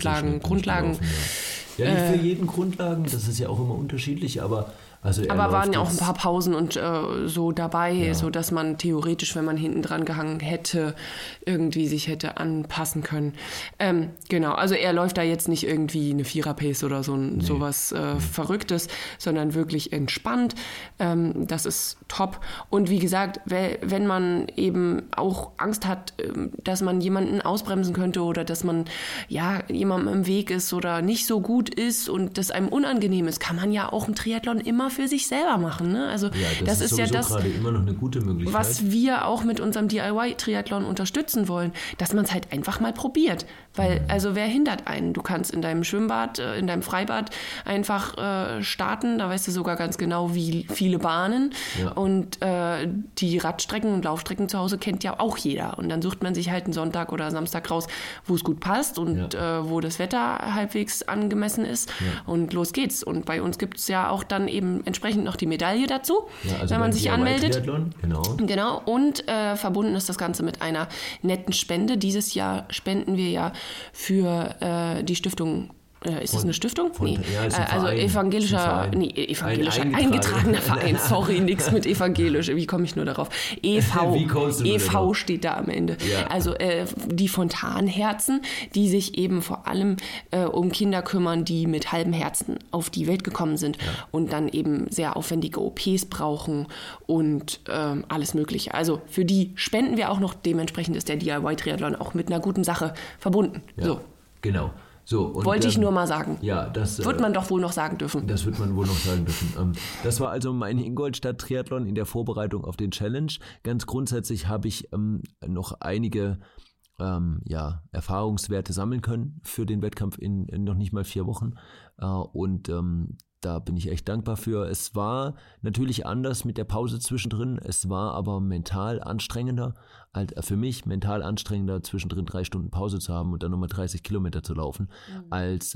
S3: für jeden Grundlagen, das ist ja auch immer unterschiedlich, aber waren ja auch ein paar Pausen und so dabei, so dass man theoretisch, wenn man hinten dran gehangen hätte, irgendwie sich hätte anpassen können. Genau, also er läuft da jetzt nicht irgendwie eine Vierer-Pace oder sowas Verrücktes, sondern wirklich entspannt. Das ist top. Und wie gesagt, wenn man eben auch Angst hat, dass man jemanden ausbremsen könnte oder dass man jemandem im Weg ist oder nicht so gut ist und das einem unangenehm ist, kann man ja auch im Triathlon immer für sich selber machen. Ne? Also das ist ja das, gerade immer noch eine gute Möglichkeit,
S1: was wir auch mit unserem DIY-Triathlon unterstützen wollen, dass man es halt einfach mal probiert. Weil, also wer hindert einen? Du kannst in deinem Schwimmbad, in deinem Freibad einfach starten, da weißt du sogar ganz genau, wie viele Bahnen und die Radstrecken und Laufstrecken zu Hause kennt ja auch jeder. Und dann sucht man sich halt einen Sonntag oder Samstag raus, wo es gut passt und wo das Wetter halbwegs angemessen ist und los geht's. Und bei uns gibt es ja auch dann eben entsprechend noch die Medaille dazu, wenn man sich anmeldet. Genau. Und verbunden ist das Ganze mit einer netten Spende. Dieses Jahr spenden wir ja für die Stiftung. Ist das eine Stiftung? Nee.
S3: Ja, ist ein
S1: also evangelischer eingetragener Verein. Sorry, nichts mit evangelisch. Wie komme ich nur darauf? EV steht da am Ende. Ja. Also die Fontanherzen, die sich eben vor allem um Kinder kümmern, die mit halbem Herzen auf die Welt gekommen sind und dann eben sehr aufwendige OPs brauchen und alles Mögliche. Also für die spenden wir auch noch. Dementsprechend ist der DIY-Triathlon auch mit einer guten Sache verbunden.
S3: Ja, so. Genau. So, und
S1: wollte ich nur mal sagen.
S3: Ja, das
S1: wird man doch wohl noch sagen dürfen.
S3: Das wird man wohl noch sagen dürfen. Das war also mein Ingolstadt-Triathlon in der Vorbereitung auf den Challenge. Ganz grundsätzlich habe ich noch einige Erfahrungswerte sammeln können für den Wettkampf in noch nicht mal 4 Wochen. Da bin ich echt dankbar für. Es war natürlich anders mit der Pause zwischendrin. Es war aber mental anstrengender, für mich mental anstrengender, zwischendrin 3 Stunden Pause zu haben und dann nochmal 30 Kilometer zu laufen, als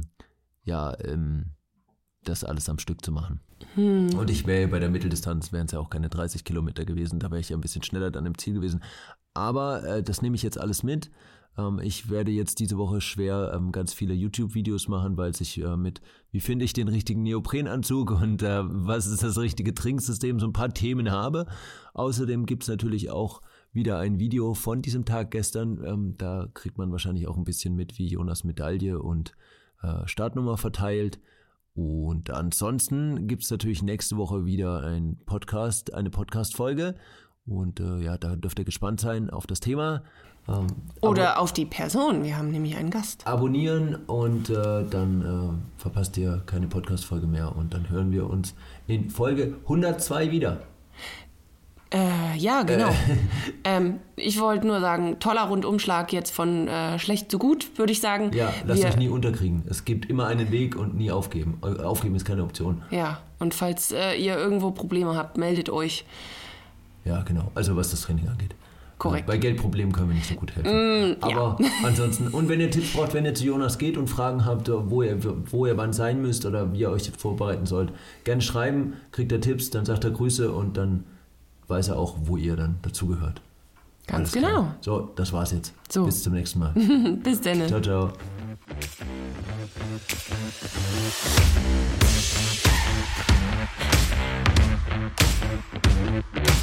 S3: das alles am Stück zu machen. Und ich wäre bei der Mitteldistanz, wären es ja auch keine 30 Kilometer gewesen, da wäre ich ja ein bisschen schneller dann im Ziel gewesen. Aber das nehme ich jetzt alles mit. Ich werde jetzt diese Woche schwer ganz viele YouTube-Videos machen, weil ich mit wie finde ich den richtigen Neoprenanzug und was ist das richtige Trinksystem, so ein paar Themen habe. Außerdem gibt es natürlich auch wieder ein Video von diesem Tag gestern. Da kriegt man wahrscheinlich auch ein bisschen mit, wie Jonas Medaille und Startnummer verteilt. Und ansonsten gibt es natürlich nächste Woche wieder eine Podcast-Folge. Und da dürft ihr gespannt sein auf das Thema.
S1: Oder auf die Person. Wir haben nämlich einen Gast.
S3: Abonnieren und dann verpasst ihr keine Podcast-Folge mehr. Und dann hören wir uns in Folge 102 wieder.
S1: Ja, genau. Ich wollte nur sagen, toller Rundumschlag jetzt von schlecht zu gut, würde ich sagen.
S3: Ja, lasst euch nie unterkriegen. Es gibt immer einen Weg und nie aufgeben. Aufgeben ist keine Option.
S1: Ja, und falls ihr irgendwo Probleme habt, meldet euch.
S3: Ja, genau. Also was das Training angeht.
S1: Korrekt.
S3: Bei Geldproblemen können wir nicht so gut helfen. Aber ansonsten, und wenn ihr Tipps braucht, wenn ihr zu Jonas geht und Fragen habt, wo ihr wann sein müsst oder wie ihr euch vorbereiten sollt, gerne schreiben, kriegt ihr Tipps, dann sagt er Grüße und dann weiß er auch, wo ihr dann dazugehört.
S1: Ganz genau.
S3: Klar. So, das war's jetzt.
S1: So.
S3: Bis zum nächsten Mal.
S1: Bis dann.
S3: Ciao, ciao.